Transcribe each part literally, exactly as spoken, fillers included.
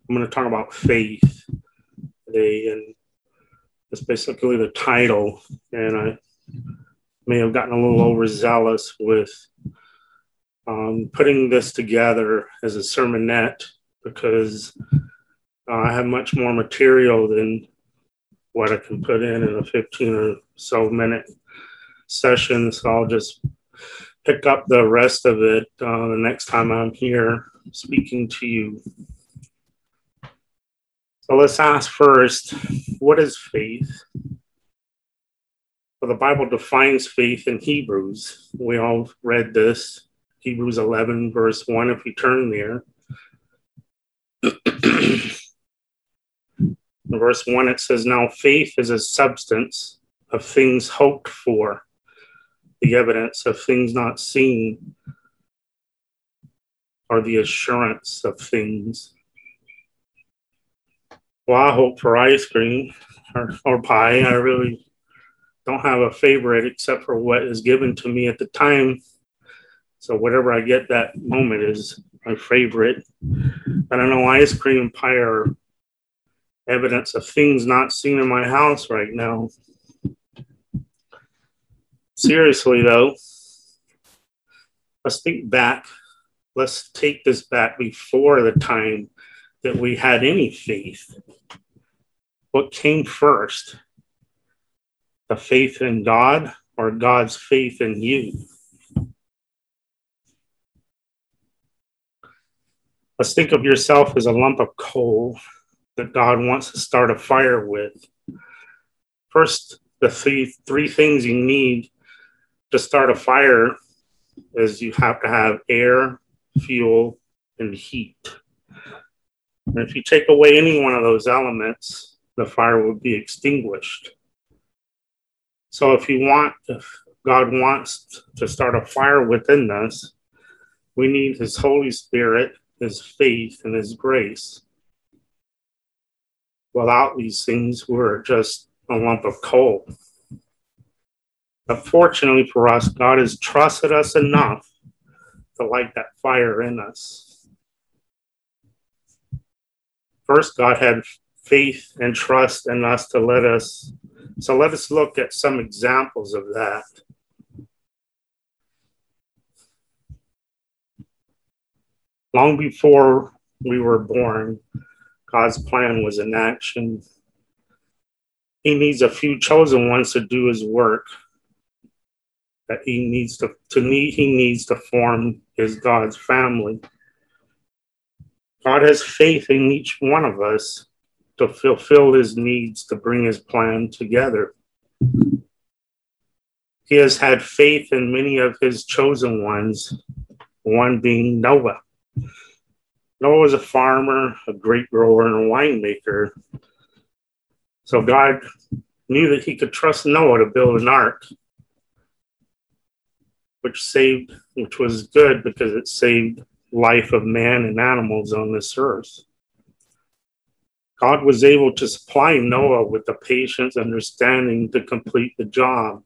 I'm going to talk about faith today, and that's basically the title. And I may have gotten a little overzealous with um, putting this together as a sermonette because uh, I have much more material than what I can put in in a fifteen or so minute session. So I'll just pick up the rest of it uh, the next time I'm here speaking to you. So let's ask first, what is faith? Well, the Bible defines faith in Hebrews. We all read this, Hebrews eleven, verse one, if you turn there. In verse one, it says, now faith is a substance of things hoped for, the evidence of things not seen, or the assurance of things. Well, I hope for ice cream or, or pie. I really don't have a favorite except for what is given to me at the time. So whatever I get that moment is my favorite. But I know ice cream and pie are evidence of things not seen in my house right now. Seriously, though, let's think back. Let's take this back before the time that we had any faith. What came first? The faith in God or God's faith in you? Let's think of yourself as a lump of coal that God wants to start a fire with. First, the three, three things you need to start a fire is you have to have air, fuel, and heat. And if you take away any one of those elements, the fire will be extinguished. So if you want, if God wants to start a fire within us, we need His Holy Spirit, His faith, and His grace. Without these things, we're just a lump of coal. But fortunately for us, God has trusted us enough to light that fire in us. First, God had faith and trust in us to let us. So let us look at some examples of that. Long before we were born, God's plan was in action. He needs a few chosen ones to do His work. That He needs to, to need, He needs to form His God's family. God has faith in each one of us to fulfill His needs, to bring His plan together. He has had faith in many of His chosen ones, one being Noah. Noah was a farmer, a grape grower, and a winemaker. So God knew that He could trust Noah to build an ark, which saved, which was good because it saved life of man and animals on this earth. God was able to supply Noah with the patience and understanding to complete the job.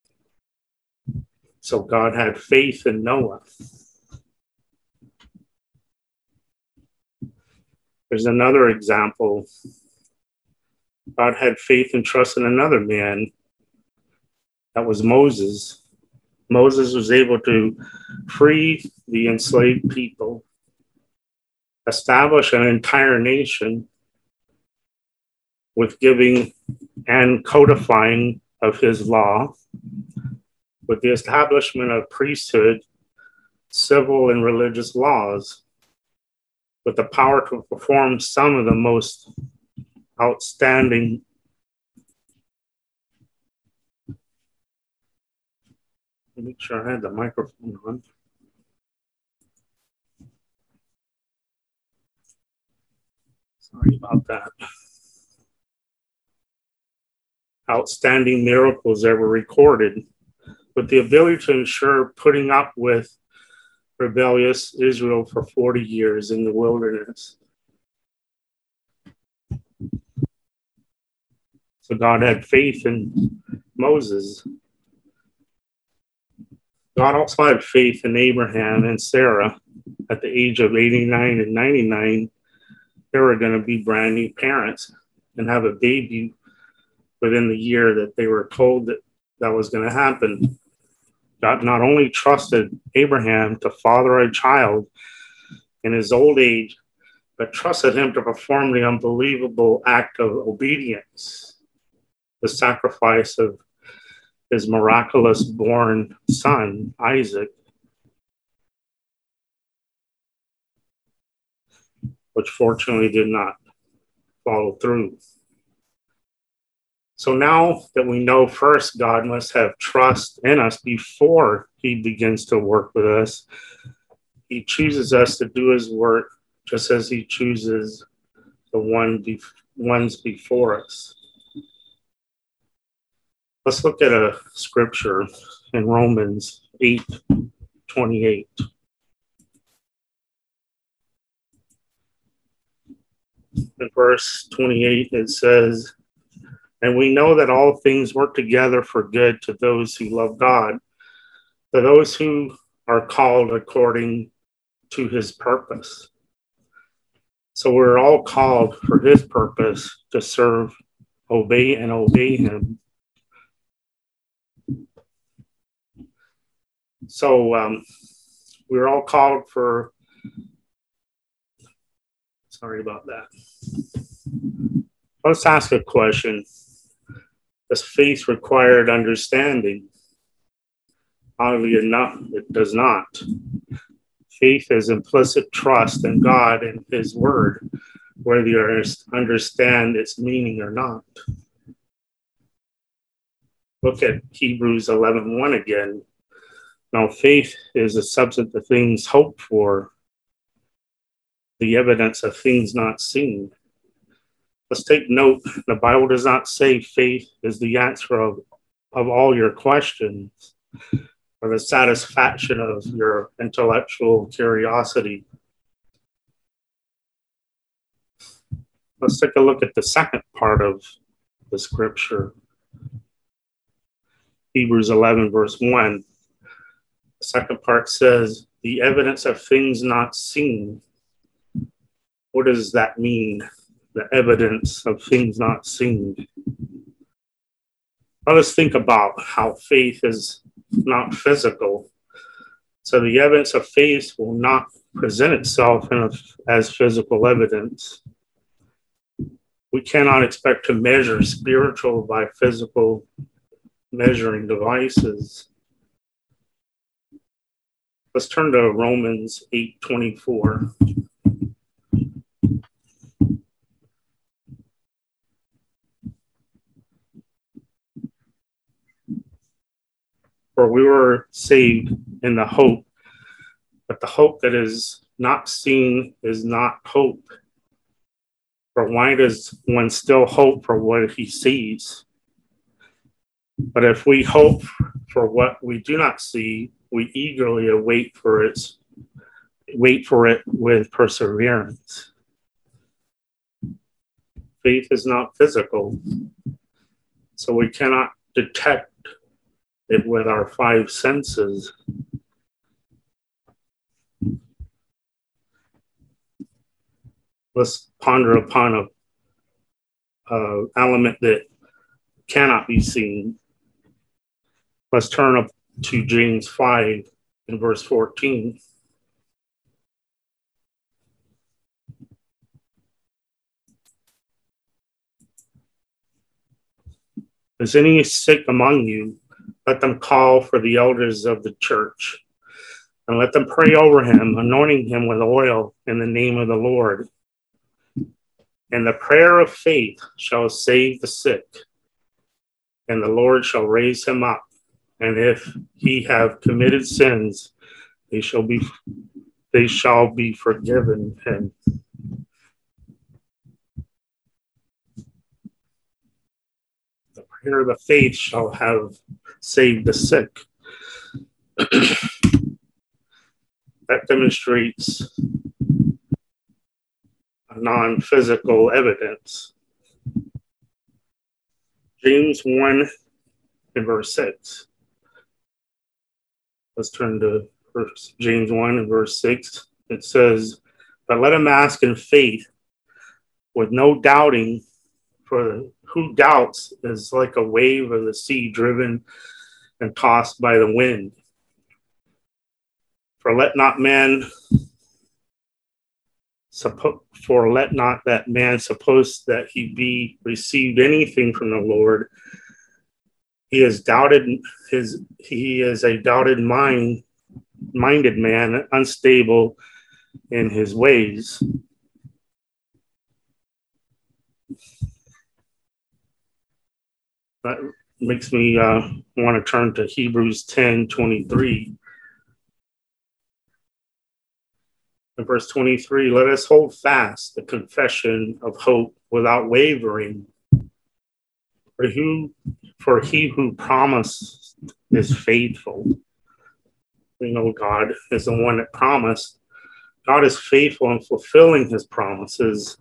So God had faith in Noah. There's another example. God had faith and trust in another man. That was Moses. Moses was able to free the enslaved people, establish an entire nation with giving and codifying of His law, with the establishment of priesthood, civil and religious laws, with the power to perform some of the most outstanding make sure I had the microphone on. Sorry about that. Outstanding miracles ever recorded, with the ability to ensure putting up with rebellious Israel for forty years in the wilderness. So God had faith in Moses. God also had faith in Abraham and Sarah at the age of eighty-nine and ninety-nine they were going to be brand new parents and have a baby within the year that they were told that that was going to happen. God not only trusted Abraham to father a child in his old age, but trusted him to perform the unbelievable act of obedience, the sacrifice of his miraculous born son, Isaac, which fortunately did not follow through. So now that we know, first, God must have trust in us before he begins to work with us. He chooses us to do his work just as he chooses the one be- ones before us. Let's look at a scripture in Romans eight twenty-eight. In verse twenty-eight, it says, "And we know that all things work together for good to those who love God, to those who are called according to his purpose." So we're all called for his purpose to serve, obey, and obey him. So um, we're all called for, sorry about that. Let's ask a question. Does faith require understanding? Oddly enough, it does not. Faith is implicit trust in God and his word, whether you understand its meaning or not. Look at Hebrews eleven one again. Now, faith is the substance of things hoped for, the evidence of things not seen. Let's take note, the Bible does not say faith is the answer of, of all your questions or the satisfaction of your intellectual curiosity. Let's take a look at the second part of the scripture. Hebrews eleven verse one. The second part says, the evidence of things not seen. What does that mean? The evidence of things not seen. Let us think about how faith is not physical. So the evidence of faith will not present itself in a, as physical evidence. We cannot expect to measure spiritual by physical measuring devices. Let's turn to Romans eight twenty-four. For we were saved in the hope, but the hope that is not seen is not hope. For why does one still hope for what he sees? But if we hope for what we do not see, we eagerly await for its wait for it with perseverance. Faith is not physical, so we cannot detect it with our five senses. Let's ponder upon a, a element that cannot be seen. Let's turn up to James five in verse fourteen. Is any sick among you? Let them call for the elders of the church, and let them pray over him, anointing him with oil in the name of the Lord. And the prayer of faith shall save the sick, and the Lord shall raise him up. And if he have committed sins, they shall be they shall be forgiven him. The prayer of the faith shall have saved the sick. That demonstrates a non-physical evidence. James one and verse six. Let's turn to verse, James one and verse six. It says, but let him ask in faith, with no doubting, for who doubts is like a wave of the sea driven and tossed by the wind. For let not man suppo- for let not that man suppose that he be received anything from the Lord. He is doubted his he is a doubted mind minded man, unstable in his ways. That makes me uh, want to turn to Hebrews ten twenty-three. In verse twenty-three, let us hold fast the confession of hope without wavering. For who, for he who promised is faithful. We know God is the one that promised. God is faithful in fulfilling his promises.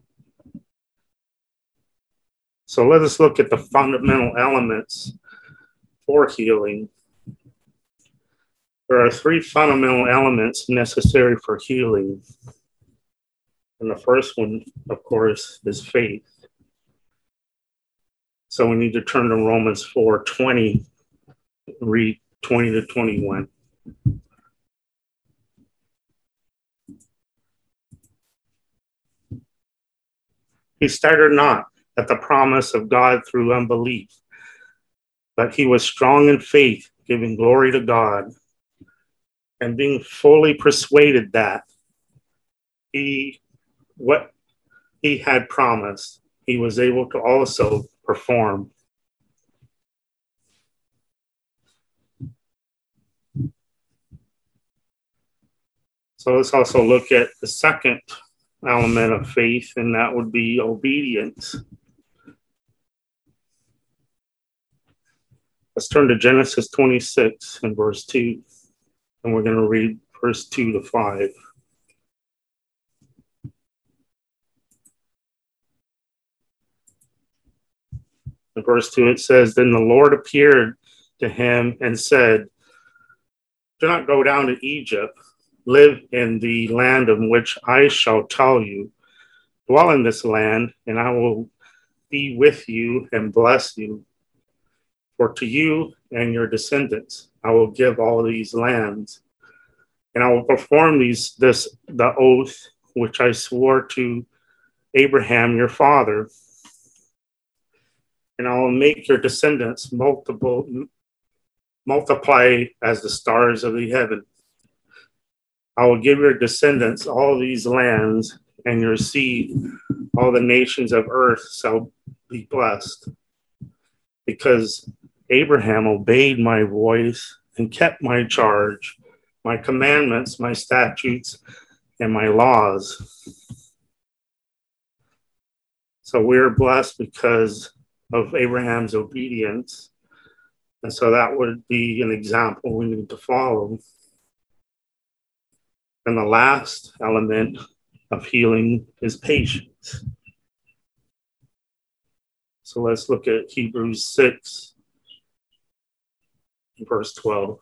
So let us look at the fundamental elements for healing. There are three fundamental elements necessary for healing. And the first one, of course, is faith. So we need to turn to Romans four twenty, read twenty to twenty-one. He staggered not at the promise of God through unbelief, but he was strong in faith, giving glory to God, and being fully persuaded that he, what he had promised, he was able to also perform. So let's also look at the second element of faith, and that would be obedience. Let's turn to Genesis twenty-six and verse two, and we're going to read verse two to five. In verse two, it says, Then the Lord appeared to him and said, Do not go down to Egypt. Live in the land of which I shall tell you. Dwell in this land, and I will be with you and bless you. For to you and your descendants I will give all these lands, and I will perform these this the oath which I swore to Abraham your father, and I will make your descendants multiple multiply as the stars of the heaven. I will give your descendants all these lands, and your seed, all the nations of earth shall be blessed, because Abraham obeyed my voice and kept my charge, my commandments, my statutes, and my laws. So we're blessed because of Abraham's obedience. And so that would be an example we need to follow. And the last element of healing is patience. So let's look at Hebrews six, verse twelve.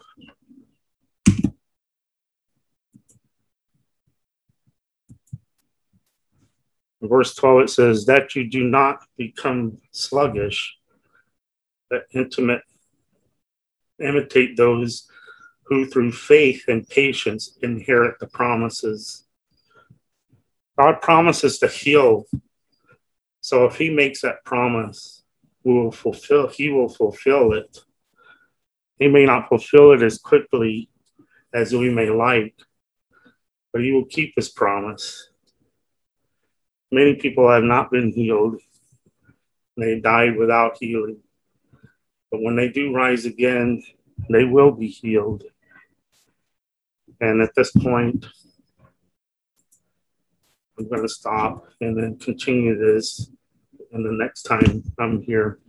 In verse twelve, it says, That you do not become sluggish, but intimate, imitate those who through faith and patience inherit the promises. God promises to heal. So if he makes that promise, we will fulfill, he will fulfill it. He may not fulfill it as quickly as we may like, but he will keep his promise. Many people have not been healed. They died without healing. But when they do rise again, they will be healed. And at this point, I'm going to stop and then continue this. And the next time I'm here.